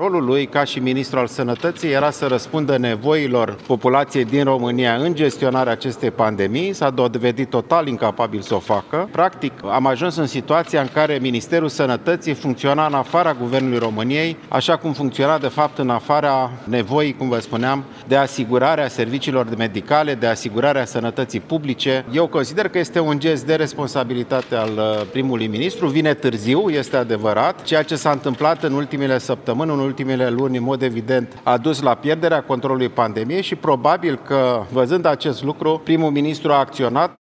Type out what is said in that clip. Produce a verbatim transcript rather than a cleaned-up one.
Rolul lui ca și ministru al sănătății era să răspundă nevoilor populației din România în gestionarea acestei pandemii. S-a dovedit total incapabil să o facă. Practic, am ajuns în situația în care Ministerul Sănătății funcționa în afara Guvernului României, așa cum funcționa de fapt în afara nevoii, cum vă spuneam, de asigurarea serviciilor medicale, de asigurarea sănătății publice. Eu consider că este un gest de responsabilitate al primului ministru. Vine târziu, este adevărat. Ceea ce s-a întâmplat în ultimele săptămâni, în ultimele luni, în mod evident, a dus la pierderea controlului pandemiei și probabil că, văzând acest lucru, primul ministru a acționat.